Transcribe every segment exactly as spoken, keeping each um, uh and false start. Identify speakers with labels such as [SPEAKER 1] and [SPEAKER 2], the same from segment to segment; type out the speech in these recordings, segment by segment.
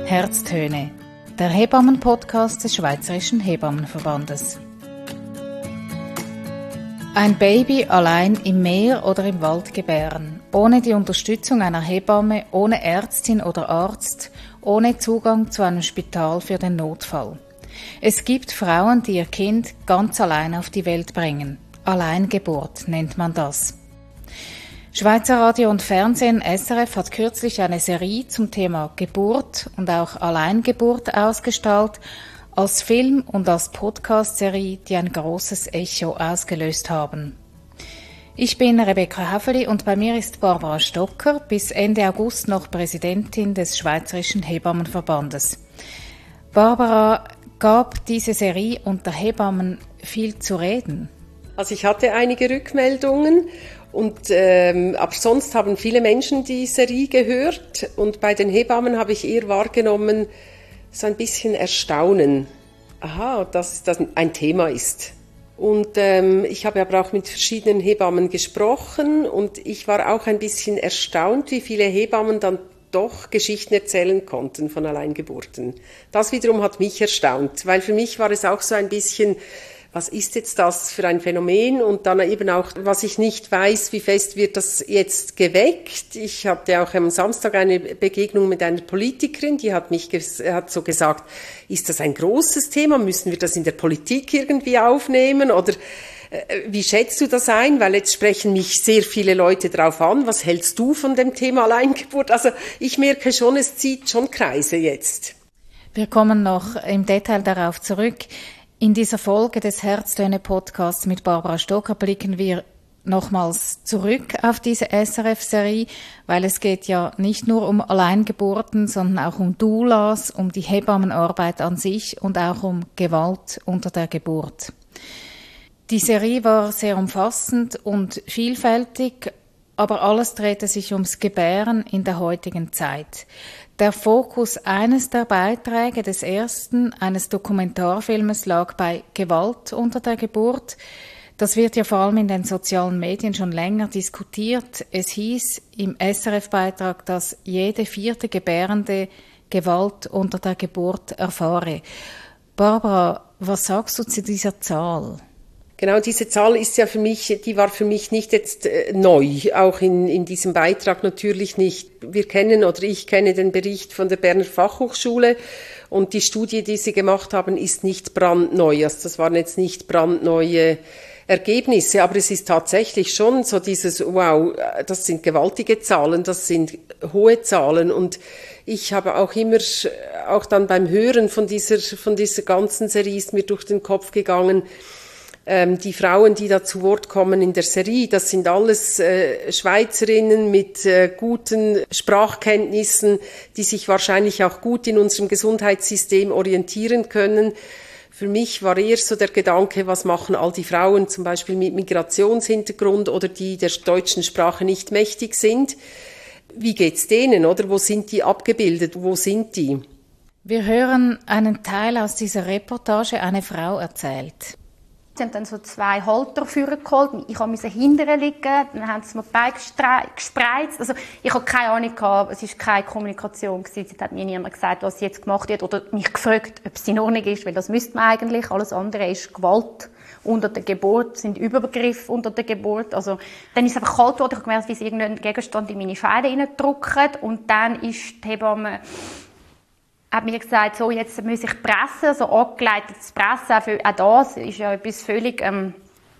[SPEAKER 1] Herztöne, der Hebammen-Podcast des Schweizerischen Hebammenverbandes. Ein Baby allein im Meer oder im Wald gebären, ohne die Unterstützung einer Hebamme, ohne Ärztin oder Arzt, ohne Zugang zu einem Spital für den Notfall. Es gibt Frauen, die ihr Kind ganz allein auf die Welt bringen. Alleingeburt nennt man das. Schweizer Radio und Fernsehen S R F hat kürzlich eine Serie zum Thema Geburt und auch Alleingeburt ausgestrahlt, als Film und als Podcast-Serie, die ein großes Echo ausgelöst haben. Ich bin Rebecca Häfeli und bei mir ist Barbara Stocker, bis Ende August noch Präsidentin des Schweizerischen Hebammenverbandes. Barbara, gab diese Serie unter Hebammen viel zu reden?
[SPEAKER 2] Also ich hatte einige Rückmeldungen. Und, ähm, aber sonst haben viele Menschen die Serie gehört und bei den Hebammen habe ich eher wahrgenommen, so ein bisschen Erstaunen. Aha, dass das ein Thema ist. Und ähm, ich habe aber auch mit verschiedenen Hebammen gesprochen und ich war auch ein bisschen erstaunt, wie viele Hebammen dann doch Geschichten erzählen konnten von Alleingeburten. Das wiederum hat mich erstaunt, weil für mich war es auch so ein bisschen, was ist jetzt das für ein Phänomen? Und dann eben auch, was ich nicht weiß, wie fest wird das jetzt geweckt. Ich hatte auch am Samstag eine Begegnung mit einer Politikerin, die hat mich hat so gesagt, ist das ein großes Thema? Müssen wir das in der Politik irgendwie aufnehmen? Oder äh, wie schätzt du das ein? Weil jetzt sprechen mich sehr viele Leute drauf an. Was hältst du von dem Thema Alleingeburt? Also ich merke schon, es zieht schon Kreise jetzt.
[SPEAKER 1] Wir kommen noch im Detail darauf zurück. In dieser Folge des Herztöne-Podcasts mit Barbara Stocker blicken wir nochmals zurück auf diese S R F-Serie, weil es geht ja nicht nur um Alleingeburten, sondern auch um Doulas, um die Hebammenarbeit an sich und auch um Gewalt unter der Geburt. Die Serie war sehr umfassend und vielfältig, aber alles drehte sich ums Gebären in der heutigen Zeit. Der Fokus eines der Beiträge des ersten, eines Dokumentarfilmes, lag bei Gewalt unter der Geburt. Das wird ja vor allem in den sozialen Medien schon länger diskutiert. Es hieß im S R F-Beitrag, dass jede vierte Gebärende Gewalt unter der Geburt erfahre. Barbara, was sagst du zu dieser Zahl?
[SPEAKER 2] Genau, diese Zahl ist ja für mich, die war für mich nicht jetzt äh, neu, auch in, in diesem Beitrag natürlich nicht. Wir kennen oder ich kenne den Bericht von der Berner Fachhochschule und die Studie, die sie gemacht haben, ist nicht brandneu. Also das waren jetzt nicht brandneue Ergebnisse, aber es ist tatsächlich schon so dieses, wow, das sind gewaltige Zahlen, das sind hohe Zahlen und ich habe auch immer, auch dann beim Hören von dieser, von dieser ganzen Serie ist mir durch den Kopf gegangen, die Frauen, die da zu Wort kommen in der Serie, das sind alles äh, Schweizerinnen mit äh, guten Sprachkenntnissen, die sich wahrscheinlich auch gut in unserem Gesundheitssystem orientieren können. Für mich war eher so der Gedanke, was machen all die Frauen zum Beispiel mit Migrationshintergrund oder die der deutschen Sprache nicht mächtig sind. Wie geht's denen, oder? Wo sind die abgebildet? Wo sind die?
[SPEAKER 1] Wir hören einen Teil aus dieser Reportage, eine Frau erzählt.
[SPEAKER 3] Sie haben dann so zwei Halter vorgeholt. Ich musste hinterher liegen, dann haben sie mir die Beine gespreizt. Also, ich hatte keine Ahnung, es war keine Kommunikation. Es hat mir niemand gesagt, was jetzt gemacht wird, oder mich gefragt, ob es in Ordnung ist, weil das müsste man eigentlich. Alles andere ist Gewalt unter der Geburt, sind Überbegriffe unter der Geburt. Also, dann ist es einfach kalt geworden. Ich habe gemerkt, wie sie irgendeinen Gegenstand in meine Scheide reindrücken. Und dann ist die Hebamme hat mir gesagt, so, jetzt muss ich pressen, so angeleitetes Pressen, auch, für, auch das ist ja etwas völlig ähm,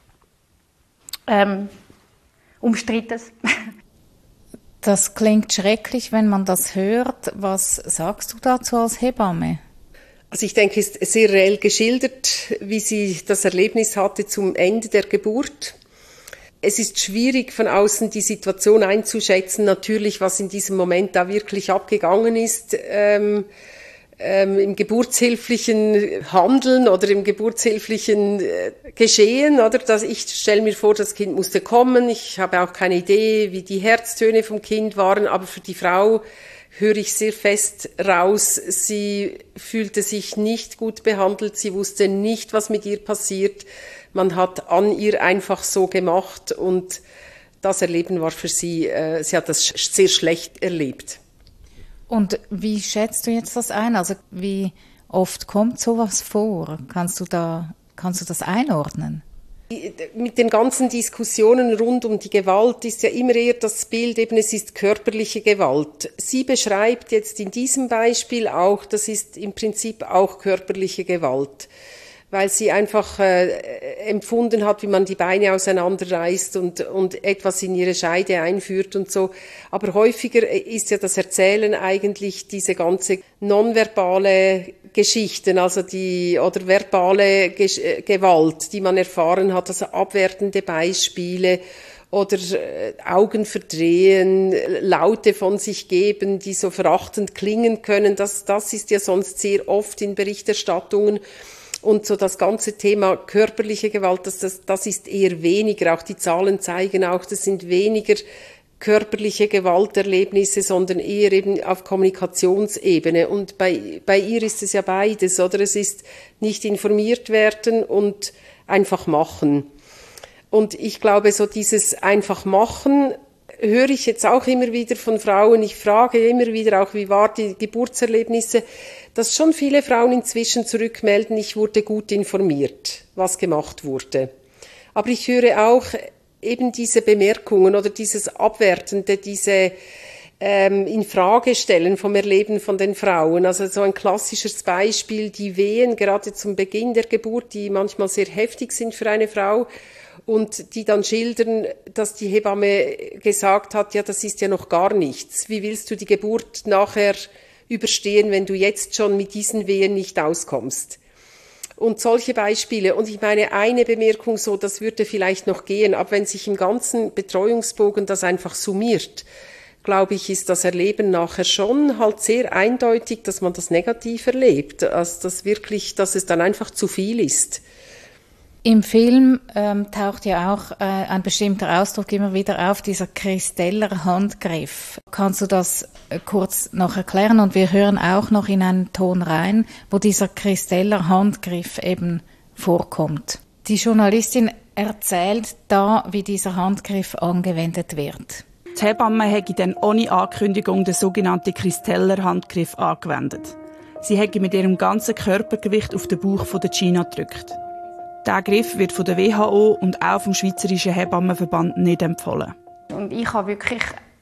[SPEAKER 3] ähm, Umstrittenes.
[SPEAKER 1] Das klingt schrecklich, wenn man das hört. Was sagst du dazu als Hebamme?
[SPEAKER 2] Also ich denke, es ist sehr reell geschildert, wie sie das Erlebnis hatte zum Ende der Geburt. Es ist schwierig, von außen die Situation einzuschätzen, natürlich, was in diesem Moment da wirklich abgegangen ist. Ähm, Ähm, im geburtshilflichen Handeln oder im geburtshilflichen äh, Geschehen, oder? Dass ich stelle mir vor, das Kind musste kommen. Ich habe auch keine Idee, wie die Herztöne vom Kind waren, aber für die Frau höre ich sehr fest raus, sie fühlte sich nicht gut behandelt, sie wusste nicht, was mit ihr passiert. Man hat an ihr einfach so gemacht und das Erleben war für sie, äh, sie hat das sehr schlecht erlebt.
[SPEAKER 1] Und wie schätzt du jetzt das ein? Also wie oft kommt sowas vor? Kannst du da, kannst du das einordnen?
[SPEAKER 2] Mit den ganzen Diskussionen rund um die Gewalt ist ja immer eher das Bild, eben es ist körperliche Gewalt. Sie beschreibt jetzt in diesem Beispiel auch, das ist im Prinzip auch körperliche Gewalt, weil sie einfach äh, empfunden hat, wie man die Beine auseinanderreißt und, und etwas in ihre Scheide einführt und so. Aber häufiger ist ja das Erzählen eigentlich diese ganze nonverbale Geschichten, also die, oder verbale Ge- Gewalt, die man erfahren hat, also abwertende Beispiele oder äh, Augen verdrehen, Laute von sich geben, die so verachtend klingen können. Das, das ist ja sonst sehr oft in Berichterstattungen. Und so das ganze Thema körperliche Gewalt, das, das, das ist eher weniger. Auch die Zahlen zeigen auch, das sind weniger körperliche Gewalterlebnisse, sondern eher eben auf Kommunikationsebene. Und bei, bei ihr ist es ja beides, oder? Es ist nicht informiert werden und einfach machen. Und ich glaube, so dieses einfach machen höre ich jetzt auch immer wieder von Frauen. Ich frage immer wieder auch, wie war die Geburtserlebnisse, dass schon viele Frauen inzwischen zurückmelden, ich wurde gut informiert, was gemacht wurde. Aber ich höre auch eben diese Bemerkungen oder dieses Abwertende, diese ähm, Infragestellen vom Erleben von den Frauen. Also so ein klassisches Beispiel, die Wehen gerade zum Beginn der Geburt, die manchmal sehr heftig sind für eine Frau und die dann schildern, dass die Hebamme gesagt hat, ja, das ist ja noch gar nichts. Wie willst du die Geburt nachher überstehen, wenn du jetzt schon mit diesen Wehen nicht auskommst? Und solche Beispiele. Und ich meine, eine Bemerkung so, das würde vielleicht noch gehen, aber wenn sich im ganzen Betreuungsbogen das einfach summiert, glaube ich, ist das Erleben nachher schon halt sehr eindeutig, dass man das negativ erlebt, als das wirklich, dass es dann einfach zu viel ist.
[SPEAKER 1] Im Film ähm, taucht ja auch äh, ein bestimmter Ausdruck immer wieder auf, dieser Kristeller Handgriff. Kannst du das äh, kurz noch erklären? Und wir hören auch noch in einen Ton rein, wo dieser Kristeller Handgriff eben vorkommt. Die Journalistin erzählt da, wie dieser Handgriff angewendet wird.
[SPEAKER 4] Die Hebamme hätte dann ohne Ankündigung den sogenannten Kristeller Handgriff angewendet. Sie hätte mit ihrem ganzen Körpergewicht auf den Bauch von der Gina gedrückt. Dieser Griff wird von der W H O und auch vom Schweizerischen Hebammenverband nicht empfohlen.
[SPEAKER 3] Und ich habe wirklich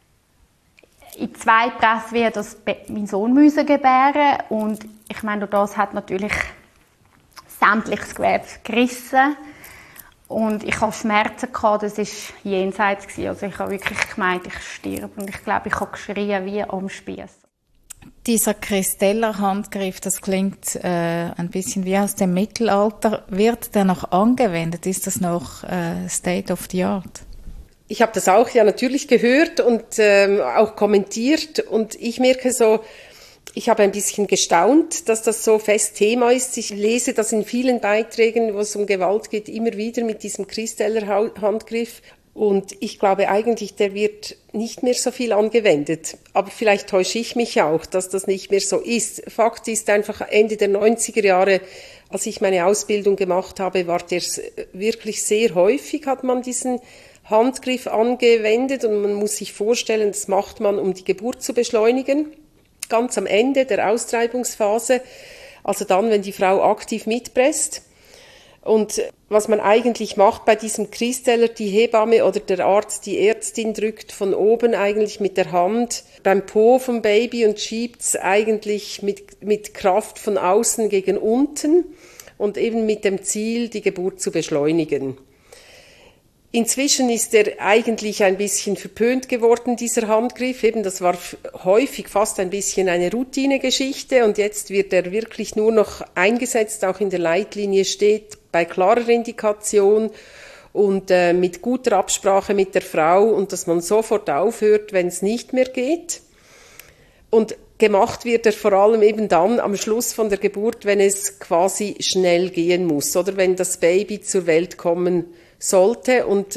[SPEAKER 3] in zwei Presswehen das meinen Sohn müssen gebären und ich meine, das hat natürlich sämtliches Gewebe gerissen und ich habe Schmerzen gehabt, das war jenseits gewesen. Also ich habe wirklich gemeint, ich sterbe und ich glaube, ich habe geschrien wie am Spieß.
[SPEAKER 1] Dieser Kristeller Handgriff, das klingt äh, ein bisschen wie aus dem Mittelalter. Wird der noch angewendet? Ist das noch äh, State of the Art?
[SPEAKER 2] Ich habe das auch ja natürlich gehört und ähm, auch kommentiert und ich merke so, ich habe ein bisschen gestaunt, dass das so fest Thema ist. Ich lese das in vielen Beiträgen, wo es um Gewalt geht, immer wieder mit diesem Kristeller Handgriff. Und ich glaube eigentlich, der wird nicht mehr so viel angewendet. Aber vielleicht täusche ich mich auch, dass das nicht mehr so ist. Fakt ist einfach, Ende der neunziger Jahre, als ich meine Ausbildung gemacht habe, war der wirklich sehr häufig, hat man diesen Handgriff angewendet. Und man muss sich vorstellen, das macht man, um die Geburt zu beschleunigen. Ganz am Ende der Austreibungsphase, also dann, wenn die Frau aktiv mitpresst. Und was man eigentlich macht bei diesem Kristeller, die Hebamme oder der Arzt, die Ärztin drückt von oben eigentlich mit der Hand beim Po vom Baby und schiebt es eigentlich mit, mit Kraft von außen gegen unten und eben mit dem Ziel, die Geburt zu beschleunigen. Inzwischen ist er eigentlich ein bisschen verpönt geworden, dieser Handgriff. Eben, das war häufig fast ein bisschen eine Routinegeschichte und jetzt wird er wirklich nur noch eingesetzt, auch in der Leitlinie steht, bei klarer Indikation und äh, mit guter Absprache mit der Frau und dass man sofort aufhört, wenn es nicht mehr geht. Und gemacht wird er vor allem eben dann am Schluss von der Geburt, wenn es quasi schnell gehen muss oder wenn das Baby zur Welt kommen sollte. Und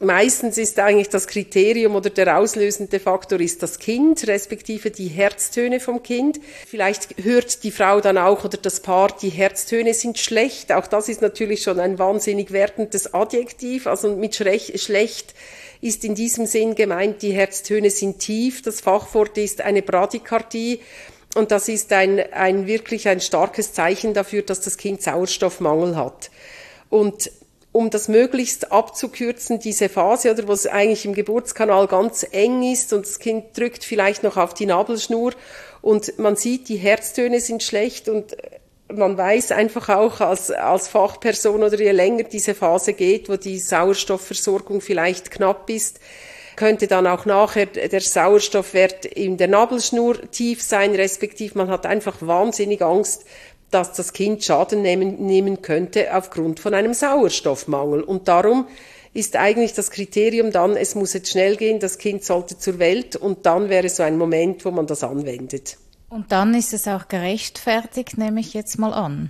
[SPEAKER 2] meistens ist eigentlich das Kriterium oder der auslösende Faktor ist das Kind, respektive die Herztöne vom Kind. Vielleicht hört die Frau dann auch oder das Paar, die Herztöne sind schlecht. Auch das ist natürlich schon ein wahnsinnig wertendes Adjektiv. Also mit schlecht ist in diesem Sinn gemeint, die Herztöne sind tief. Das Fachwort ist eine Bradykardie. Und das ist ein, ein wirklich ein starkes Zeichen dafür, dass das Kind Sauerstoffmangel hat. Und um das möglichst abzukürzen, diese Phase, oder wo es eigentlich im Geburtskanal ganz eng ist und das Kind drückt vielleicht noch auf die Nabelschnur und man sieht, die Herztöne sind schlecht und man weiß einfach auch als, als Fachperson oder je länger diese Phase geht, wo die Sauerstoffversorgung vielleicht knapp ist, könnte dann auch nachher der Sauerstoffwert in der Nabelschnur tief sein, respektive man hat einfach wahnsinnig Angst, dass das Kind Schaden nehmen, nehmen könnte aufgrund von einem Sauerstoffmangel. Und darum ist eigentlich das Kriterium dann, es muss jetzt schnell gehen, das Kind sollte zur Welt und dann wäre so ein Moment, wo man das anwendet.
[SPEAKER 1] Und dann ist es auch gerechtfertigt, nehme ich jetzt mal an.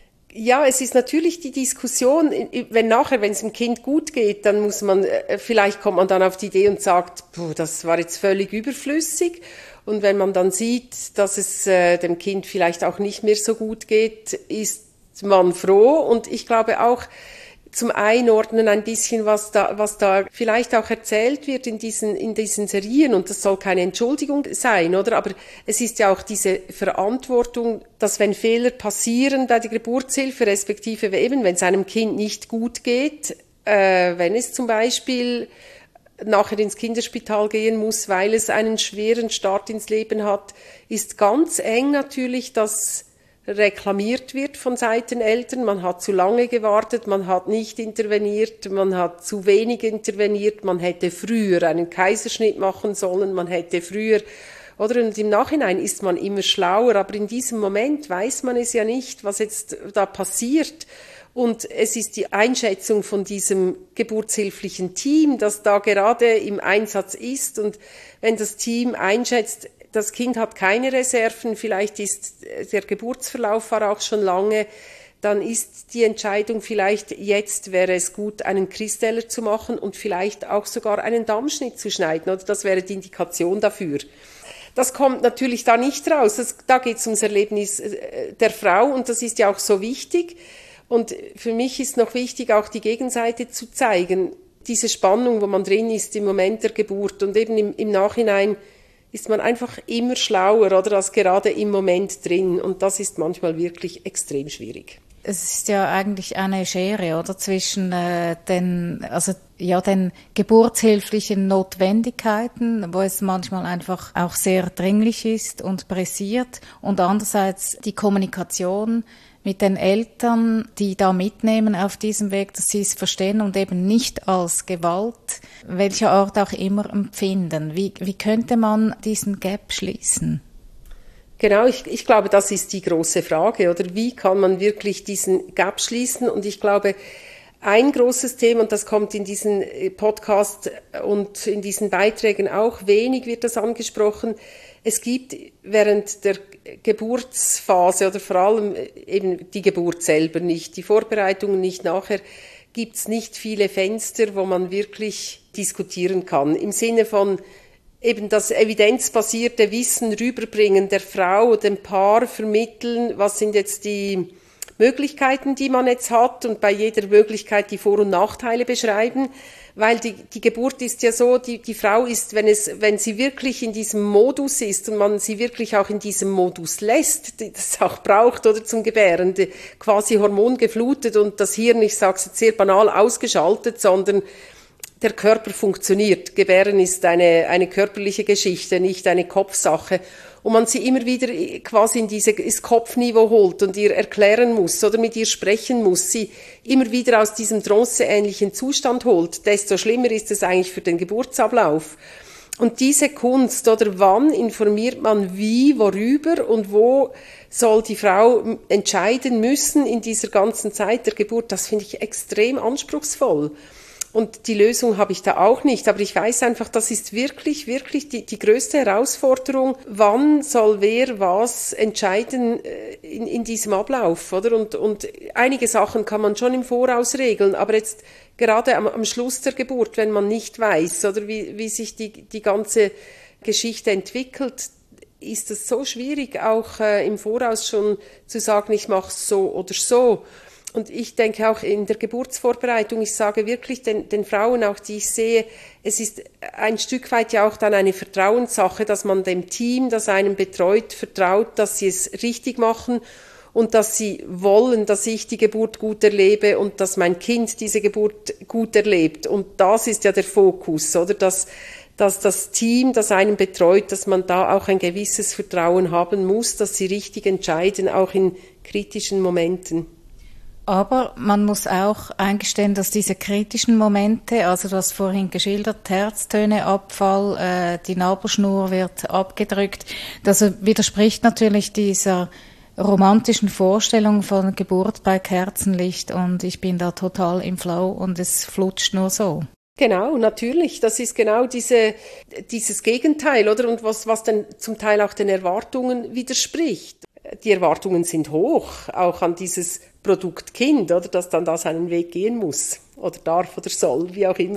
[SPEAKER 2] Ja, es ist natürlich die Diskussion, wenn nachher, wenn es dem Kind gut geht, dann muss man, vielleicht kommt man dann auf die Idee und sagt, puh, das war jetzt völlig überflüssig. Und wenn man dann sieht, dass es äh, dem Kind vielleicht auch nicht mehr so gut geht, ist man froh. Und ich glaube auch zum Einordnen ein bisschen, was da, was da vielleicht auch erzählt wird in diesen, in diesen Serien. Und das soll keine Entschuldigung sein, oder? Aber es ist ja auch diese Verantwortung, dass wenn Fehler passieren bei der Geburtshilfe, respektive eben, wenn es einem Kind nicht gut geht, äh, wenn es zum Beispiel nachher ins Kinderspital gehen muss, weil es einen schweren Start ins Leben hat, ist ganz eng natürlich, dass reklamiert wird von Seiten Eltern. Man hat zu lange gewartet, man hat nicht interveniert, man hat zu wenig interveniert, man hätte früher einen Kaiserschnitt machen sollen, man hätte früher, oder? Und im Nachhinein ist man immer schlauer, aber in diesem Moment weiß man es ja nicht, was jetzt da passiert. Und es ist die Einschätzung von diesem geburtshilflichen Team, das da gerade im Einsatz ist. Und wenn das Team einschätzt, das Kind hat keine Reserven, vielleicht ist der Geburtsverlauf war auch schon lange, dann ist die Entscheidung vielleicht, jetzt wäre es gut, einen Kristeller zu machen und vielleicht auch sogar einen Dammschnitt zu schneiden. Oder das wäre die Indikation dafür. Das kommt natürlich da nicht raus. Das, da geht es ums Erlebnis der Frau und das ist ja auch so wichtig. Und für mich ist noch wichtig, auch die Gegenseite zu zeigen. Diese Spannung, wo man drin ist im Moment der Geburt und eben im, im Nachhinein ist man einfach immer schlauer, oder, als gerade im Moment drin. Und das ist manchmal wirklich extrem schwierig.
[SPEAKER 1] Es ist ja eigentlich eine Schere, oder, zwischen äh, den, also ja, den geburtshilflichen Notwendigkeiten, wo es manchmal einfach auch sehr dringlich ist und pressiert, und andererseits die Kommunikation mit den Eltern, die da mitnehmen auf diesem Weg, dass sie es verstehen und eben nicht als Gewalt, welcher Art auch immer, empfinden. Wie, wie könnte man diesen Gap schließen?
[SPEAKER 2] Genau, ich, ich glaube, das ist die große Frage, oder wie kann man wirklich diesen Gap schließen? Und ich glaube, ein großes Thema, und das kommt in diesen Podcast und in diesen Beiträgen auch, wenig wird das angesprochen. Es gibt während der Geburtsphase oder vor allem eben die Geburt selber nicht, die Vorbereitungen nicht nachher, gibt es nicht viele Fenster, wo man wirklich diskutieren kann. Im Sinne von eben das evidenzbasierte Wissen rüberbringen der Frau, dem Paar vermitteln, was sind jetzt die Möglichkeiten, die man jetzt hat und bei jeder Möglichkeit die Vor- und Nachteile beschreiben, weil die, die Geburt ist ja so, die, die Frau ist, wenn es, wenn sie wirklich in diesem Modus ist und man sie wirklich auch in diesem Modus lässt, das auch braucht oder zum Gebären, quasi hormongeflutet und das Hirn, ich sage es jetzt sehr banal, ausgeschaltet, sondern der Körper funktioniert. Gebären ist eine, eine körperliche Geschichte, nicht eine Kopfsache. Und man sie immer wieder quasi in dieses Kopfniveau holt und ihr erklären muss oder mit ihr sprechen muss, sie immer wieder aus diesem tranceähnlichen Zustand holt, desto schlimmer ist es eigentlich für den Geburtsablauf. Und diese Kunst, oder wann informiert man wie, worüber und wo soll die Frau entscheiden müssen in dieser ganzen Zeit der Geburt, das finde ich extrem anspruchsvoll. Und die Lösung habe ich da auch nicht. Aber ich weiß einfach, das ist wirklich, wirklich die, die größte Herausforderung. Wann soll wer was entscheiden in, in diesem Ablauf, oder? Und, und einige Sachen kann man schon im Voraus regeln. Aber jetzt gerade am, am Schluss der Geburt, wenn man nicht weiß, oder wie, wie sich die, die ganze Geschichte entwickelt, ist es so schwierig, auch äh, im Voraus schon zu sagen, ich mache es so oder so. Und ich denke auch in der Geburtsvorbereitung, ich sage wirklich den, den Frauen, auch die ich sehe, es ist ein Stück weit ja auch dann eine Vertrauenssache, dass man dem Team, das einen betreut, vertraut, dass sie es richtig machen und dass sie wollen, dass ich die Geburt gut erlebe und dass mein Kind diese Geburt gut erlebt. Und das ist ja der Fokus, oder? Dass, dass das Team, das einen betreut, dass man da auch ein gewisses Vertrauen haben muss, dass sie richtig entscheiden, auch in kritischen Momenten.
[SPEAKER 1] Aber man muss auch eingestehen, dass diese kritischen Momente, also du hast vorhin geschildert, Herztöneabfall, äh, die Nabelschnur wird abgedrückt, das widerspricht natürlich dieser romantischen Vorstellung von Geburt bei Kerzenlicht und ich bin da total im Flow und es flutscht nur so.
[SPEAKER 2] Genau, natürlich. Das ist genau diese, dieses Gegenteil, oder? Und was, was dann zum Teil auch den Erwartungen widerspricht. Die Erwartungen sind hoch, auch an dieses Produkt Kind, oder? Dass dann da seinen Weg gehen muss. Oder darf oder soll, wie auch immer.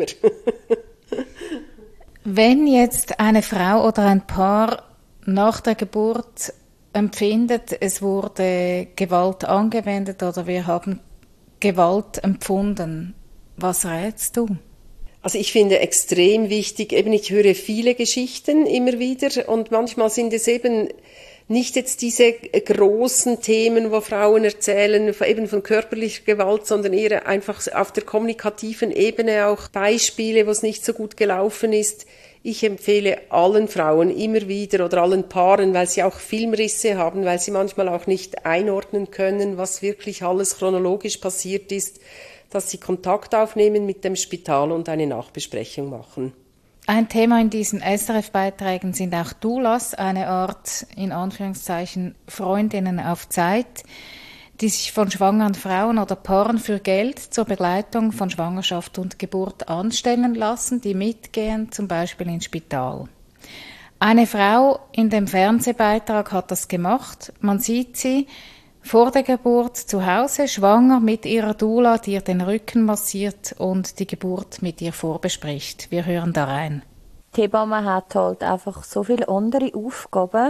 [SPEAKER 1] Wenn jetzt eine Frau oder ein Paar nach der Geburt empfindet, es wurde Gewalt angewendet oder wir haben Gewalt empfunden, was rätst du?
[SPEAKER 2] Also ich finde extrem wichtig, eben ich höre viele Geschichten immer wieder und manchmal sind es eben nicht jetzt diese großen Themen, wo Frauen erzählen, eben von körperlicher Gewalt, sondern eher einfach auf der kommunikativen Ebene auch Beispiele, wo es nicht so gut gelaufen ist. Ich empfehle allen Frauen immer wieder oder allen Paaren, weil sie auch Filmrisse haben, weil sie manchmal auch nicht einordnen können, was wirklich alles chronologisch passiert ist, dass sie Kontakt aufnehmen mit dem Spital und eine Nachbesprechung machen.
[SPEAKER 1] Ein Thema in diesen S R F-Beiträgen sind auch Doulas, eine Art, in Anführungszeichen, Freundinnen auf Zeit, die sich von schwangeren Frauen oder Paaren für Geld zur Begleitung von Schwangerschaft und Geburt anstellen lassen, die mitgehen, zum Beispiel ins Spital. Eine Frau in dem Fernsehbeitrag hat das gemacht. Man sieht sie vor der Geburt zu Hause, schwanger mit ihrer Doula, die ihr den Rücken massiert und die Geburt mit ihr vorbespricht. Wir hören da rein.
[SPEAKER 5] Die Hebamme hat halt einfach so viele andere Aufgaben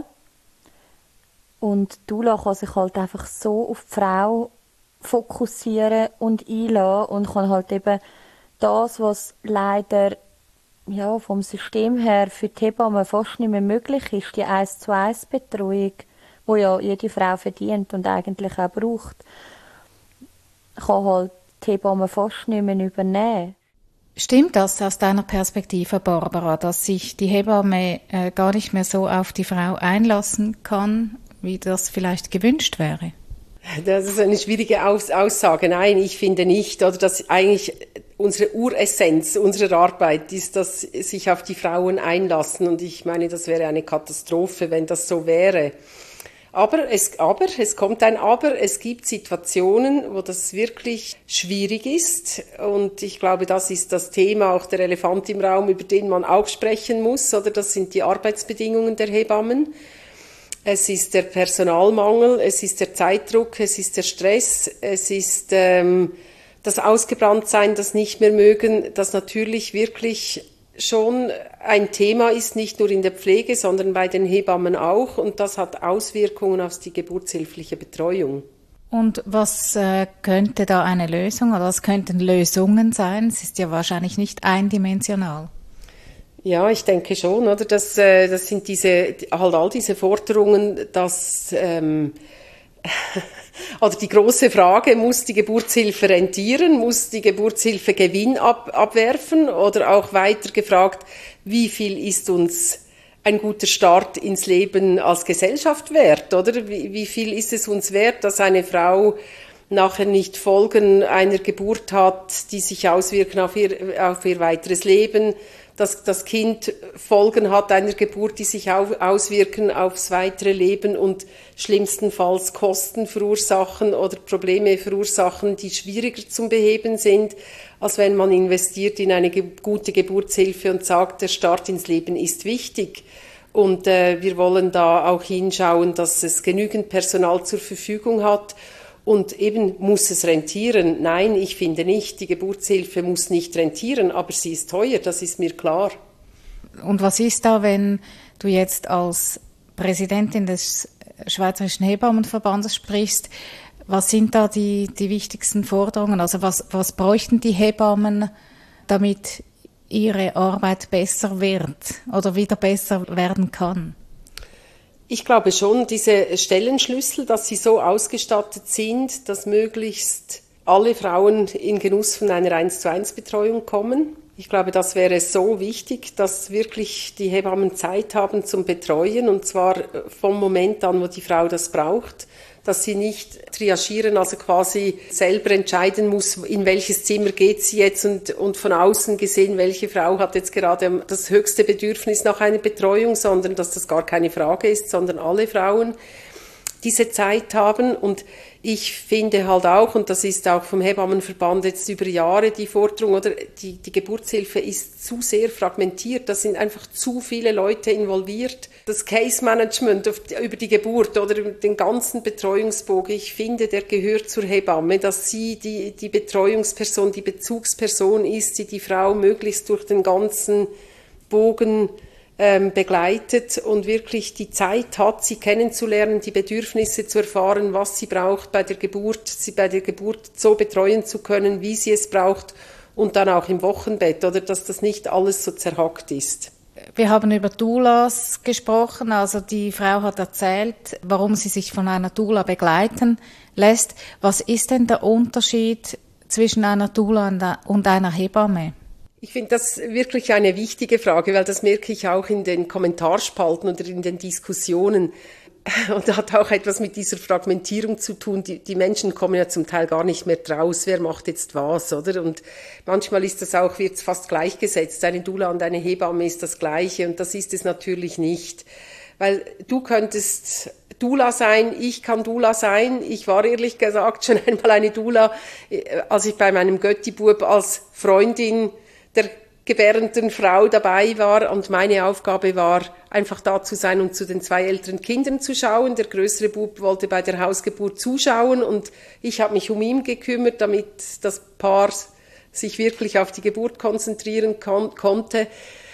[SPEAKER 5] und die Doula kann sich halt einfach so auf die Frau fokussieren und einlassen und kann halt eben das, was leider ja, vom System her für die Hebamme fast nicht mehr möglich ist, die eins zu eins Betreuung, wo ja jede Frau verdient und eigentlich auch braucht, kann halt die Hebamme fast nicht mehr übernehmen.
[SPEAKER 1] Stimmt das aus deiner Perspektive, Barbara, dass sich die Hebamme äh, gar nicht mehr so auf die Frau einlassen kann, wie das vielleicht gewünscht wäre?
[SPEAKER 2] Das ist eine schwierige Aus- Aussage. Nein, ich finde nicht. Oder dass eigentlich unsere Uressenz unserer Arbeit ist, dass sich auf die Frauen einlassen. Und ich meine, das wäre eine Katastrophe, wenn das so wäre. Aber es, aber, es kommt ein Aber, es gibt Situationen, wo das wirklich schwierig ist. Und ich glaube, das ist das Thema, auch der Elefant im Raum, über den man auch sprechen muss. Oder das sind die Arbeitsbedingungen der Hebammen. Es ist der Personalmangel, es ist der Zeitdruck, es ist der Stress, es ist ähm, das Ausgebranntsein, das nicht mehr mögen, das natürlich wirklich schon ein Thema ist, nicht nur in der Pflege, sondern bei den Hebammen auch. Und das hat Auswirkungen auf die geburtshilfliche Betreuung.
[SPEAKER 1] Und was äh, könnte da eine Lösung oder was könnten Lösungen sein? Es ist ja wahrscheinlich nicht eindimensional.
[SPEAKER 2] Ja, ich denke schon, oder? Das, äh, das sind diese, halt all diese Forderungen, dass, ähm, oder die große Frage, muss die Geburtshilfe rentieren, muss die Geburtshilfe Gewinn ab, abwerfen oder auch weiter gefragt, wie viel ist uns ein guter Start ins Leben als Gesellschaft wert, oder? Wie, wie viel ist es uns wert, dass eine Frau nachher nicht Folgen einer Geburt hat, die sich auswirken auf ihr, auf ihr weiteres Leben, dass das Kind Folgen hat einer Geburt, die sich auswirken aufs weitere Leben und schlimmstenfalls Kosten verursachen oder Probleme verursachen, die schwieriger zum Beheben sind, als wenn man investiert in eine gute Geburtshilfe und sagt, der Start ins Leben ist wichtig. Und äh, wir wollen da auch hinschauen, dass es genügend Personal zur Verfügung hat. Und eben, muss es rentieren? Nein, ich finde nicht. Die Geburtshilfe muss nicht rentieren, aber sie ist teuer, das ist mir klar.
[SPEAKER 1] Und was ist da, wenn du jetzt als Präsidentin des Schweizerischen Hebammenverbandes sprichst? Was sind da die, die wichtigsten Forderungen? Also was, was bräuchten die Hebammen, damit ihre Arbeit besser wird oder wieder besser werden kann?
[SPEAKER 2] Ich glaube schon, diese Stellenschlüssel, dass sie so ausgestattet sind, dass möglichst alle Frauen in Genuss von einer eins zu eins Betreuung kommen. Ich glaube, das wäre so wichtig, dass wirklich die Hebammen Zeit haben zum Betreuen, und zwar vom Moment an, wo die Frau das braucht, dass sie nicht triagieren, also quasi selber entscheiden muss, in welches Zimmer geht sie jetzt und, und von außen gesehen, welche Frau hat jetzt gerade das höchste Bedürfnis nach einer Betreuung, sondern dass das gar keine Frage ist, sondern alle Frauen diese Zeit haben. Und ich finde halt auch, und das ist auch vom Hebammenverband jetzt über Jahre die Forderung, oder die, die Geburtshilfe ist zu sehr fragmentiert, da sind einfach zu viele Leute involviert. Das Case Management über die Geburt oder den ganzen Betreuungsbogen, ich finde, der gehört zur Hebamme, dass sie die, die Betreuungsperson, die Bezugsperson ist, die die Frau möglichst durch den ganzen Bogen ähm, begleitet und wirklich die Zeit hat, sie kennenzulernen, die Bedürfnisse zu erfahren, was sie braucht bei der Geburt, sie bei der Geburt so betreuen zu können, wie sie es braucht, und dann auch im Wochenbett, oder dass das nicht alles so zerhackt ist.
[SPEAKER 1] Wir haben über Doulas gesprochen, also die Frau hat erzählt, warum sie sich von einer Doula begleiten lässt. Was ist denn der Unterschied zwischen einer Doula und einer Hebamme?
[SPEAKER 2] Ich finde das wirklich eine wichtige Frage, weil das merke ich auch in den Kommentarspalten oder in den Diskussionen. Und das hat auch etwas mit dieser Fragmentierung zu tun. Die, die Menschen kommen ja zum Teil gar nicht mehr draus, wer macht jetzt was, oder? Und manchmal ist das auch, wird es fast gleichgesetzt. Eine Doula und eine Hebamme ist das Gleiche, und das ist es natürlich nicht. Weil du könntest Doula sein, ich kann Doula sein. Ich war ehrlich gesagt schon einmal eine Doula, als ich bei meinem Götti-Bub als Freundin der gebärenden Frau dabei war, und meine Aufgabe war, einfach da zu sein und zu den zwei älteren Kindern zu schauen. Der größere Bub wollte bei der Hausgeburt zuschauen und ich habe mich um ihn gekümmert, damit das Paar sich wirklich auf die Geburt konzentrieren kon- konnte.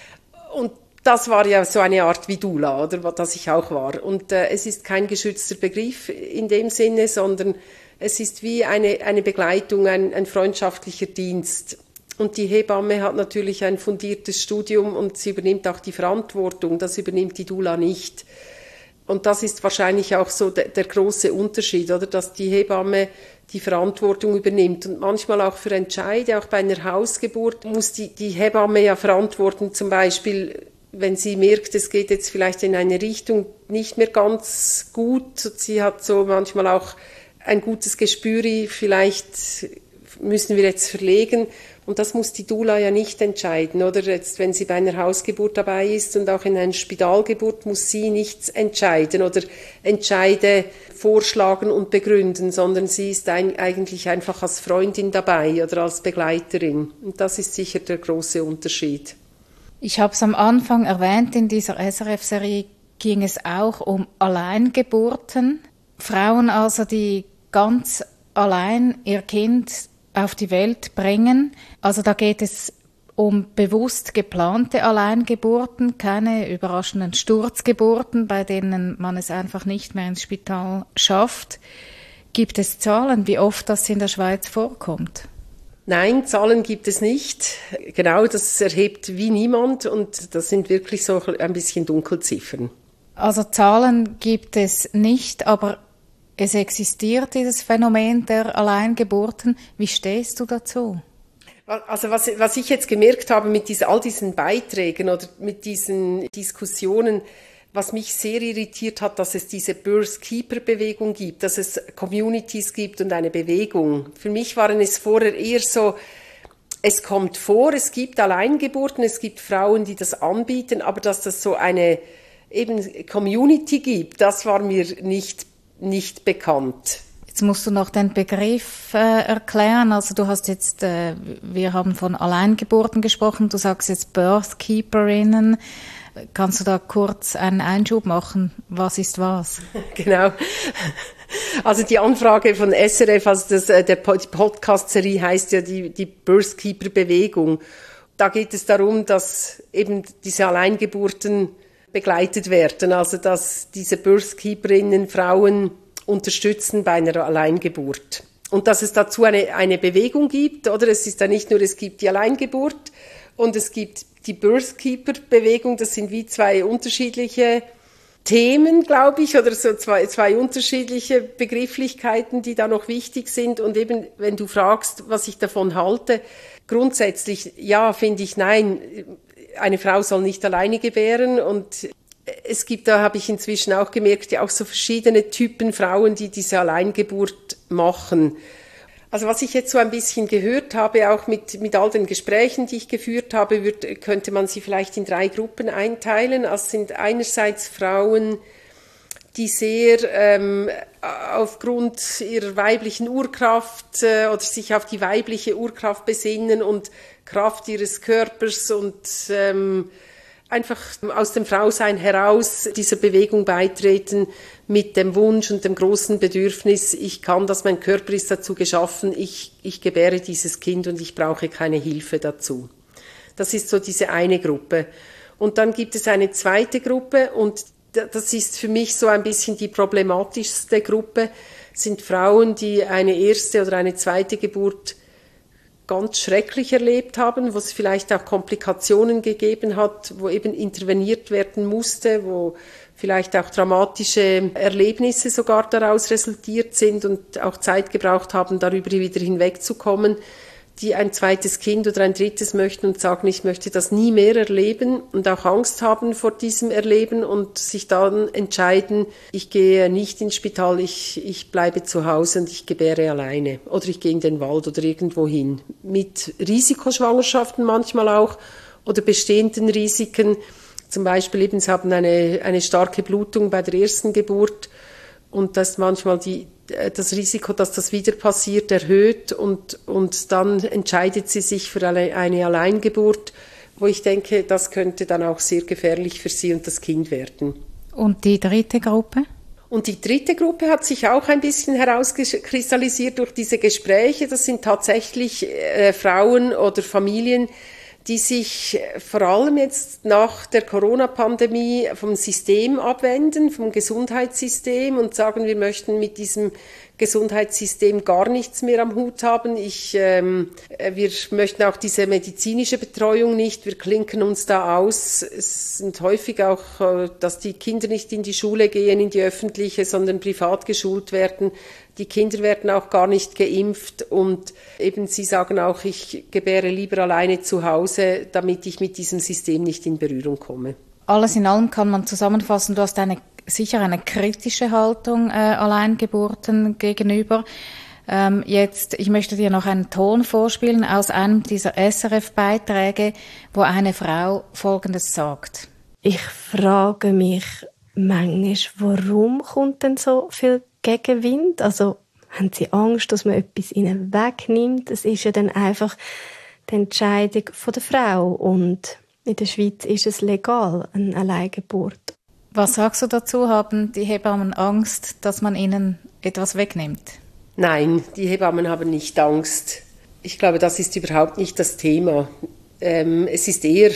[SPEAKER 2] Und das war ja so eine Art wie Doula, oder, das ich auch war. Und äh, es ist kein geschützter Begriff in dem Sinne, sondern es ist wie eine, eine Begleitung, ein, ein freundschaftlicher Dienst. Und die Hebamme hat natürlich ein fundiertes Studium und sie übernimmt auch die Verantwortung. Das übernimmt die Doula nicht. Und das ist wahrscheinlich auch so der, der große Unterschied, oder, dass die Hebamme die Verantwortung übernimmt. Und manchmal auch für Entscheide, auch bei einer Hausgeburt, muss die, die Hebamme ja verantworten, zum Beispiel, wenn sie merkt, es geht jetzt vielleicht in eine Richtung nicht mehr ganz gut. Sie hat so manchmal auch ein gutes Gespür, vielleicht müssen wir jetzt verlegen. Und das muss die Doula ja nicht entscheiden, oder? Jetzt, wenn sie bei einer Hausgeburt dabei ist und auch in einer Spitalgeburt, muss sie nichts entscheiden oder Entscheide vorschlagen und begründen, sondern sie ist ein, eigentlich einfach als Freundin dabei oder als Begleiterin. Und das ist sicher der große Unterschied.
[SPEAKER 1] Ich habe es am Anfang erwähnt, in dieser S R F-Serie ging es auch um Alleingeburten. Frauen also, die ganz allein ihr Kind auf die Welt bringen. Also da geht es um bewusst geplante Alleingeburten, keine überraschenden Sturzgeburten, bei denen man es einfach nicht mehr ins Spital schafft. Gibt es Zahlen, wie oft das in der Schweiz vorkommt?
[SPEAKER 2] Nein, Zahlen gibt es nicht. Genau, das erhebt wie niemand und das sind wirklich so ein bisschen Dunkelziffern.
[SPEAKER 1] Also Zahlen gibt es nicht, aber es existiert dieses Phänomen der Alleingeburten. Wie stehst du dazu?
[SPEAKER 2] Also was, was ich jetzt gemerkt habe mit diesen, all diesen Beiträgen oder mit diesen Diskussionen, was mich sehr irritiert hat, dass es diese Birth-Keeper-Bewegung gibt, dass es Communities gibt und eine Bewegung. Für mich waren es vorher eher so, es kommt vor, es gibt Alleingeburten, es gibt Frauen, die das anbieten, aber dass das so eine eben Community gibt, das war mir nicht, nicht bekannt.
[SPEAKER 1] Jetzt musst du noch den Begriff äh, erklären. Also du hast jetzt, äh, wir haben von Alleingeburten gesprochen, du sagst jetzt Birthkeeperinnen. Kannst du da kurz einen Einschub machen? Was ist was?
[SPEAKER 2] Genau. Also die Anfrage von S R F, also das, der, die Podcast-Serie heißt ja die, die Birthkeeper-Bewegung. Da geht es darum, dass eben diese Alleingeburten begleitet werden, also dass diese Birthkeeperinnen Frauen unterstützen bei einer Alleingeburt. Und dass es dazu eine, eine Bewegung gibt, oder? Es ist ja nicht nur, es gibt die Alleingeburt und es gibt die Birthkeeper-Bewegung, das sind wie zwei unterschiedliche Themen, glaube ich, oder so zwei, zwei unterschiedliche Begrifflichkeiten, die da noch wichtig sind. Und eben, wenn du fragst, was ich davon halte, grundsätzlich, ja, finde ich, nein, eine Frau soll nicht alleine gebären. Und es gibt, da habe ich inzwischen auch gemerkt, ja auch so verschiedene Typen Frauen, die diese Alleingeburt machen. Also was ich jetzt so ein bisschen gehört habe, auch mit, mit all den Gesprächen, die ich geführt habe, wird, könnte man sie vielleicht in drei Gruppen einteilen. Also sind einerseits Frauen, die sehr ähm, aufgrund ihrer weiblichen Urkraft äh, oder sich auf die weibliche Urkraft besinnen und Kraft ihres Körpers und ähm, einfach aus dem Frausein heraus dieser Bewegung beitreten mit dem Wunsch und dem großen Bedürfnis, ich kann das, mein Körper ist dazu geschaffen, ich, ich gebäre dieses Kind und ich brauche keine Hilfe dazu. Das ist so diese eine Gruppe. Und dann gibt es eine zweite Gruppe und das ist für mich so ein bisschen die problematischste Gruppe, sind Frauen, die eine erste oder eine zweite Geburt ganz schrecklich erlebt haben, wo es vielleicht auch Komplikationen gegeben hat, wo eben interveniert werden musste, wo vielleicht auch dramatische Erlebnisse sogar daraus resultiert sind und auch Zeit gebraucht haben, darüber wieder hinwegzukommen, die ein zweites Kind oder ein drittes möchten und sagen, ich möchte das nie mehr erleben und auch Angst haben vor diesem Erleben und sich dann entscheiden, ich gehe nicht ins Spital, ich, ich bleibe zu Hause und ich gebäre alleine oder ich gehe in den Wald oder irgendwo hin. Mit Risikoschwangerschaften manchmal auch oder bestehenden Risiken. Zum Beispiel eben, sie haben eine, eine starke Blutung bei der ersten Geburt und das ist manchmal die, das Risiko, dass das wieder passiert, erhöht und, und dann entscheidet sie sich für eine, eine Alleingeburt, wo ich denke, das könnte dann auch sehr gefährlich für sie und das Kind werden.
[SPEAKER 1] Und die dritte Gruppe?
[SPEAKER 2] Und die dritte Gruppe hat sich auch ein bisschen herauskristallisiert durch diese Gespräche. Das sind tatsächlich äh, Frauen oder Familien, die sich vor allem jetzt nach der Corona-Pandemie vom System abwenden, vom Gesundheitssystem und sagen, wir möchten mit diesem Gesundheitssystem gar nichts mehr am Hut haben. Ich, ähm, wir möchten auch diese medizinische Betreuung nicht, wir klinken uns da aus. Es sind häufig auch, dass die Kinder nicht in die Schule gehen, in die öffentliche, sondern privat geschult werden. Die Kinder werden auch gar nicht geimpft und eben sie sagen auch, ich gebäre lieber alleine zu Hause, damit ich mit diesem System nicht in Berührung komme.
[SPEAKER 1] Alles in allem kann man zusammenfassen, du hast eine, sicher eine kritische Haltung äh, Alleingeburten gegenüber. Ähm, jetzt, ich möchte dir noch einen Ton vorspielen aus einem dieser S R F-Beiträge, wo eine Frau Folgendes sagt.
[SPEAKER 6] Ich frage mich manchmal, warum kommt denn so viel Gegenwind? Also haben sie Angst, dass man etwas ihnen wegnimmt? Es ist ja dann einfach die Entscheidung von der Frau und in der Schweiz ist es legal, eine Alleingeburt.
[SPEAKER 1] Was sagst du dazu? Haben die Hebammen Angst, dass man ihnen etwas wegnimmt?
[SPEAKER 2] Nein, die Hebammen haben nicht Angst. Ich glaube, das ist überhaupt nicht das Thema. Ähm, es ist eher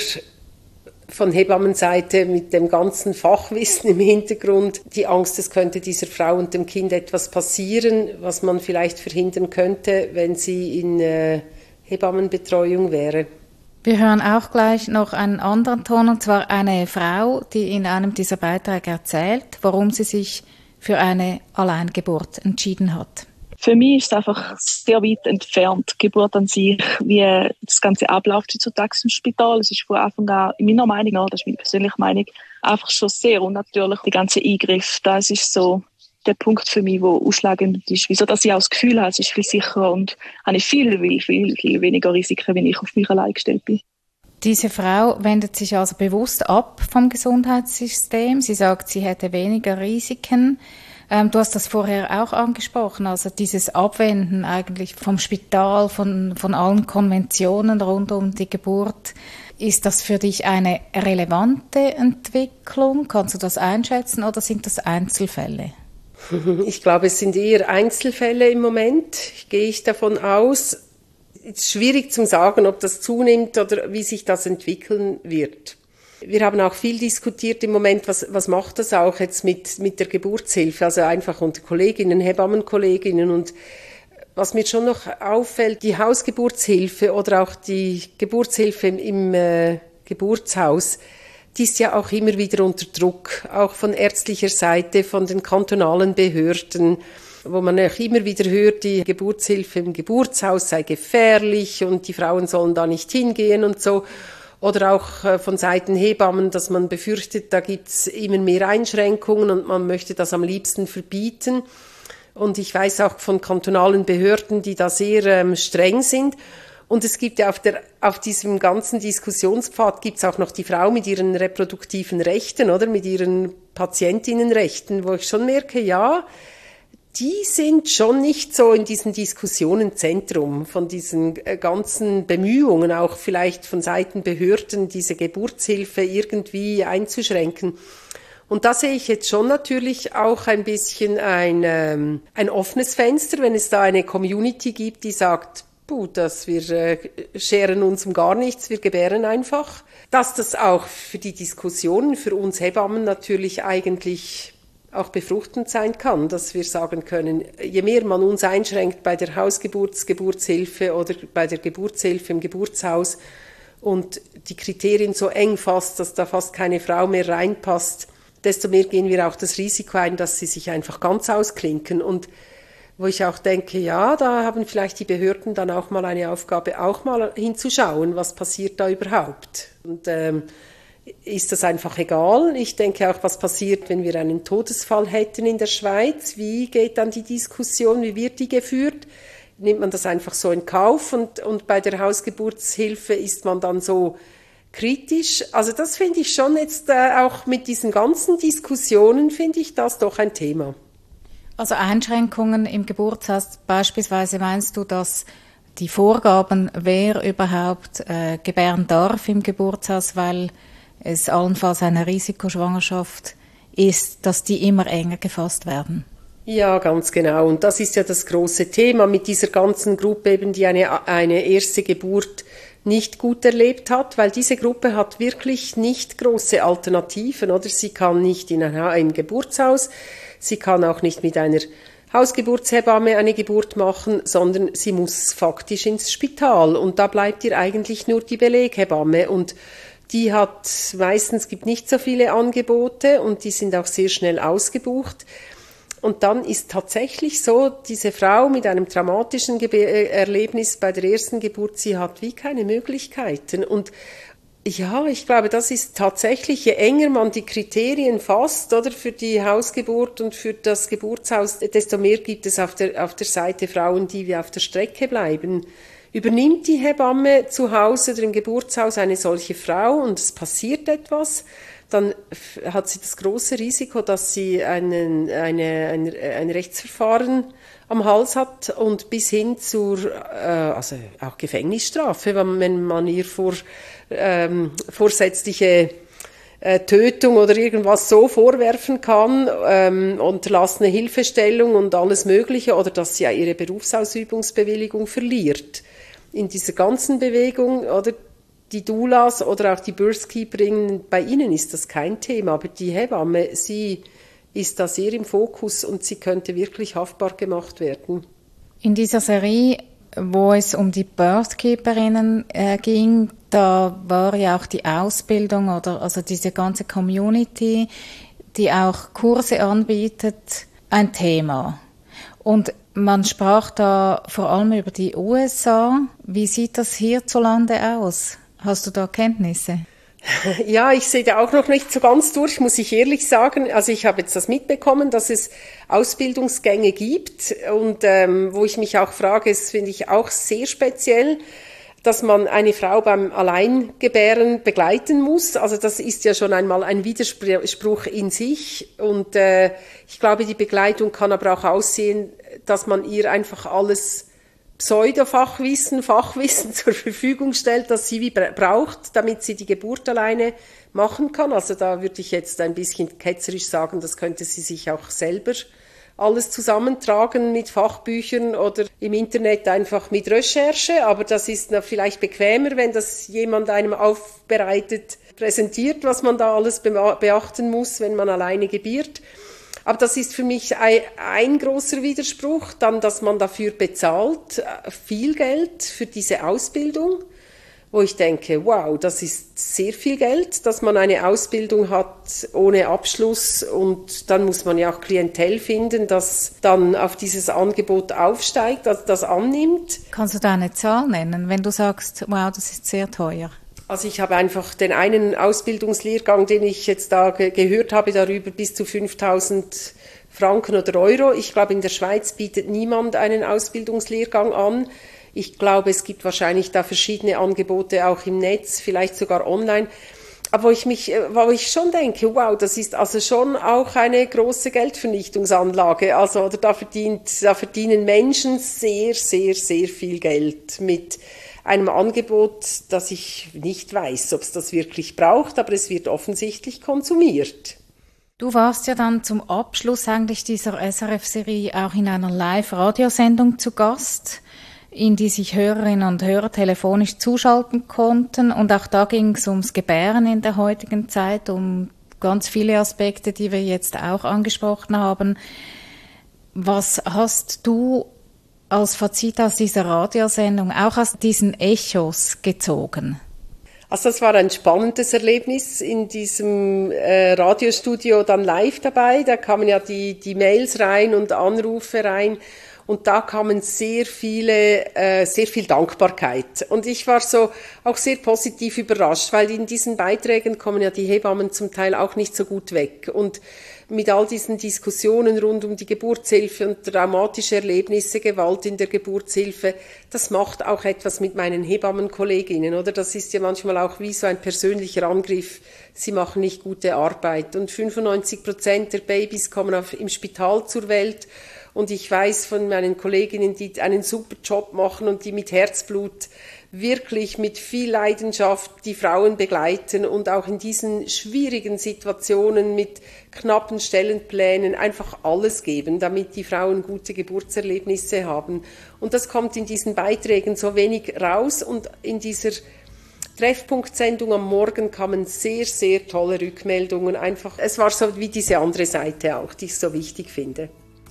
[SPEAKER 2] von Hebammenseite mit dem ganzen Fachwissen im Hintergrund die Angst, es könnte dieser Frau und dem Kind etwas passieren, was man vielleicht verhindern könnte, wenn sie in äh, Hebammenbetreuung wäre.
[SPEAKER 1] Wir hören auch gleich noch einen anderen Ton, und zwar eine Frau, die in einem dieser Beiträge erzählt, warum sie sich für eine Alleingeburt entschieden hat.
[SPEAKER 7] Für mich ist es einfach sehr weit entfernt, die Geburt an sich, wie das Ganze abläuft heutzutage im Spital. Es ist von Anfang an, in meiner Meinung nach, das ist meine persönliche Meinung, einfach schon sehr unnatürlich, die ganze Eingriff. Das ist so der Punkt für mich, der ausschlagend ist. Wieso, dass ich auch das Gefühl habe, es ist viel sicherer und habe viel, viel, viel, viel weniger Risiken, wenn ich auf mich allein gestellt bin.
[SPEAKER 1] Diese Frau wendet sich also bewusst ab vom Gesundheitssystem. Sie sagt, sie hätte weniger Risiken. Ähm, du hast das vorher auch angesprochen, also dieses Abwenden eigentlich vom Spital, von, von allen Konventionen rund um die Geburt. Ist das für dich eine relevante Entwicklung? Kannst du das einschätzen oder sind das Einzelfälle?
[SPEAKER 2] Ich glaube, es sind eher Einzelfälle im Moment, gehe ich davon aus. Es ist schwierig zu sagen, ob das zunimmt oder wie sich das entwickeln wird. Wir haben auch viel diskutiert im Moment, was, was macht das auch jetzt mit, mit der Geburtshilfe, also einfach unter Kolleginnen, Hebammenkolleginnen. Und was mir schon noch auffällt, die Hausgeburtshilfe oder auch die Geburtshilfe im, im äh, Geburtshaus, die ist ja auch immer wieder unter Druck, auch von ärztlicher Seite, von den kantonalen Behörden, wo man auch immer wieder hört, die Geburtshilfe im Geburtshaus sei gefährlich und die Frauen sollen da nicht hingehen und so. Oder auch von Seiten Hebammen, dass man befürchtet, da gibt's immer mehr Einschränkungen und man möchte das am liebsten verbieten. Und ich weiß auch von kantonalen Behörden, die da sehr ähm, streng sind. Und es gibt ja auf, der, auf diesem ganzen Diskussionspfad gibt's auch noch die Frau mit ihren reproduktiven Rechten, oder mit ihren Patientinnenrechten, wo ich schon merke, ja, die sind schon nicht so in diesen Diskussionen Zentrum von diesen ganzen Bemühungen, auch vielleicht von Seiten Behörden, diese Geburtshilfe irgendwie einzuschränken. Und da sehe ich jetzt schon natürlich auch ein bisschen ein, ähm, ein offenes Fenster, wenn es da eine Community gibt, die sagt, puh, dass wir äh, scheren uns um gar nichts, wir gebären einfach. Dass das auch für die Diskussionen, für uns Hebammen natürlich eigentlich auch befruchtend sein kann, dass wir sagen können, je mehr man uns einschränkt bei der Hausgeburtsgeburtshilfe oder bei der Geburtshilfe im Geburtshaus und die Kriterien so eng fasst, dass da fast keine Frau mehr reinpasst, desto mehr gehen wir auch das Risiko ein, dass sie sich einfach ganz ausklinken. Und wo ich auch denke, ja, da haben vielleicht die Behörden dann auch mal eine Aufgabe, auch mal hinzuschauen, was passiert da überhaupt. Und ähm, ist das einfach egal? Ich denke auch, was passiert, wenn wir einen Todesfall hätten in der Schweiz? Wie geht dann die Diskussion? Wie wird die geführt? Nimmt man das einfach so in Kauf? Und, und bei der Hausgeburtshilfe ist man dann so kritisch? Also das finde ich schon jetzt äh, auch mit diesen ganzen Diskussionen, finde ich das doch ein Thema.
[SPEAKER 1] Also Einschränkungen im Geburtshaus beispielsweise, meinst du, dass die Vorgaben, wer überhaupt äh, gebären darf im Geburtshaus, weil es allenfalls eine Risikoschwangerschaft ist, dass die immer enger gefasst werden?
[SPEAKER 2] Ja, ganz genau. Und das ist ja das große Thema mit dieser ganzen Gruppe, eben, die eine, eine erste Geburt nicht gut erlebt hat, weil diese Gruppe hat wirklich nicht große Alternativen, oder? Sie kann nicht in ein, ein Geburtshaus, sie kann auch nicht mit einer Hausgeburtshebamme eine Geburt machen, sondern sie muss faktisch ins Spital. Und da bleibt ihr eigentlich nur die Beleghebamme. Und die hat meistens, gibt nicht so viele Angebote und die sind auch sehr schnell ausgebucht. Und dann ist tatsächlich so, diese Frau mit einem traumatischen Gebe- Erlebnis bei der ersten Geburt, sie hat wie keine Möglichkeiten. Und ja, ich glaube, das ist tatsächlich, je enger man die Kriterien fasst, oder, für die Hausgeburt und für das Geburtshaus, desto mehr gibt es auf der, auf der Seite Frauen, die wie auf der Strecke bleiben. Übernimmt die Hebamme zu Hause oder im Geburtshaus eine solche Frau und es passiert etwas, dann hat sie das große Risiko, dass sie einen, eine, ein, ein Rechtsverfahren am Hals hat und bis hin zur, äh, also auch Gefängnisstrafe, wenn, wenn man ihr vor, ähm, vorsätzliche äh, Tötung oder irgendwas so vorwerfen kann, ähm, unterlassene Hilfestellung und alles Mögliche, oder dass sie ja ihre Berufsausübungsbewilligung verliert. In dieser ganzen Bewegung, oder die Doulas oder auch die Birthkeeperinnen, bei ihnen ist das kein Thema, aber die Hebamme, sie ist da sehr im Fokus und sie könnte wirklich haftbar gemacht werden.
[SPEAKER 1] In dieser Serie, wo es um die Birthkeeperinnen äh, ging, da war ja auch die Ausbildung oder also diese ganze Community, die auch Kurse anbietet, ein Thema. Und Man sprach da vor allem über die U S A. Wie sieht das hierzulande aus? Hast du da Kenntnisse?
[SPEAKER 2] Ja, ich sehe da auch noch nicht so ganz durch, muss ich ehrlich sagen. Also ich habe jetzt das mitbekommen, dass es Ausbildungsgänge gibt und ähm, wo ich mich auch frage, das finde ich auch sehr speziell, dass man eine Frau beim Alleingebären begleiten muss. Also das ist ja schon einmal ein Widerspruch in sich. Und äh, ich glaube, die Begleitung kann aber auch aussehen, dass man ihr einfach alles Pseudo-Fachwissen, Fachwissen zur Verfügung stellt, das sie wie braucht, damit sie die Geburt alleine machen kann. Also da würde ich jetzt ein bisschen ketzerisch sagen, das könnte sie sich auch selber alles zusammentragen mit Fachbüchern oder im Internet einfach mit Recherche, aber das ist na vielleicht bequemer, wenn das jemand einem aufbereitet präsentiert, was man da alles beachten muss, wenn man alleine gebiert. Aber das ist für mich ein, ein großer Widerspruch, dann, dass man dafür bezahlt, viel Geld für diese Ausbildung, wo ich denke, wow, das ist sehr viel Geld, dass man eine Ausbildung hat ohne Abschluss und dann muss man ja auch Klientel finden, das dann auf dieses Angebot aufsteigt, das das annimmt.
[SPEAKER 1] Kannst du da eine Zahl nennen, wenn du sagst, wow, das ist sehr teuer?
[SPEAKER 2] Also ich habe einfach den einen Ausbildungslehrgang, den ich jetzt da ge- gehört habe, darüber bis zu fünftausend Franken oder Euro. Ich glaube, in der Schweiz bietet niemand einen Ausbildungslehrgang an. Ich glaube, es gibt wahrscheinlich da verschiedene Angebote auch im Netz, vielleicht sogar online. Aber wo ich mich, wo ich schon denke, wow, das ist also schon auch eine große Geldvernichtungsanlage. Also, oder da verdient, da verdienen Menschen sehr, sehr, sehr viel Geld mit einem Angebot, das ich nicht weiß, ob es das wirklich braucht, aber es wird offensichtlich konsumiert.
[SPEAKER 1] Du warst ja dann zum Abschluss eigentlich dieser S R F-Serie auch in einer Live-Radiosendung zu Gast, in die sich Hörerinnen und Hörer telefonisch zuschalten konnten. Und auch da ging es ums Gebären in der heutigen Zeit, um ganz viele Aspekte, die wir jetzt auch angesprochen haben. Was hast du als Fazit aus dieser Radiosendung, auch aus diesen Echos gezogen?
[SPEAKER 2] Also das war ein spannendes Erlebnis in diesem äh, Radiostudio dann live dabei. Da kamen ja die, die Mails rein und Anrufe rein. Und da kamen sehr viele, äh, sehr viel Dankbarkeit. Und ich war so auch sehr positiv überrascht, weil in diesen Beiträgen kommen ja die Hebammen zum Teil auch nicht so gut weg. Und mit all diesen Diskussionen rund um die Geburtshilfe und traumatische Erlebnisse, Gewalt in der Geburtshilfe, das macht auch etwas mit meinen Hebammenkolleginnen, oder? Das ist ja manchmal auch wie so ein persönlicher Angriff. Sie machen nicht gute Arbeit. Und fünfundneunzig Prozent der Babys kommen auf, im Spital zur Welt. Und ich weiß von meinen Kolleginnen, die einen super Job machen und die mit Herzblut wirklich mit viel Leidenschaft die Frauen begleiten und auch in diesen schwierigen Situationen mit knappen Stellenplänen einfach alles geben, damit die Frauen gute Geburtserlebnisse haben. Und das kommt in diesen Beiträgen so wenig raus und in dieser Treffpunkt-Sendung am Morgen kamen sehr, sehr tolle Rückmeldungen. Einfach, es war so wie diese andere Seite auch, die ich so wichtig finde.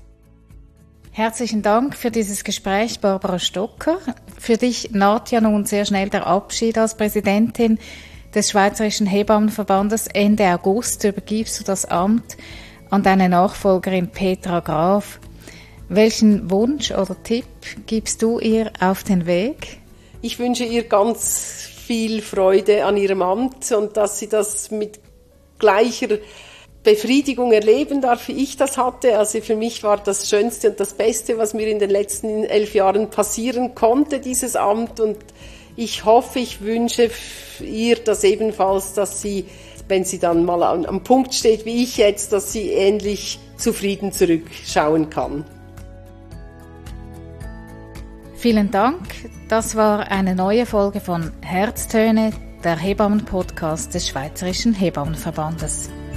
[SPEAKER 1] Herzlichen Dank für dieses Gespräch, Barbara Stocker. Für dich naht ja nun sehr schnell der Abschied als Präsidentin des Schweizerischen Hebammenverbandes. Ende August übergibst du das Amt an deine Nachfolgerin Petra Graf. Welchen Wunsch oder Tipp gibst du ihr auf den Weg?
[SPEAKER 2] Ich wünsche ihr ganz viel Freude an ihrem Amt und dass sie das mit gleicher Befriedigung erleben darf, wie ich das hatte. Also für mich war das Schönste und das Beste, was mir in den letzten elf Jahren passieren konnte, dieses Amt. Und ich hoffe, ich wünsche ihr das ebenfalls, dass sie, wenn sie dann mal am, am Punkt steht, wie ich jetzt, dass sie ähnlich zufrieden zurückschauen kann.
[SPEAKER 1] Vielen Dank. Das war eine neue Folge von Herztöne, der Hebammen-Podcast des Schweizerischen Hebammenverbandes.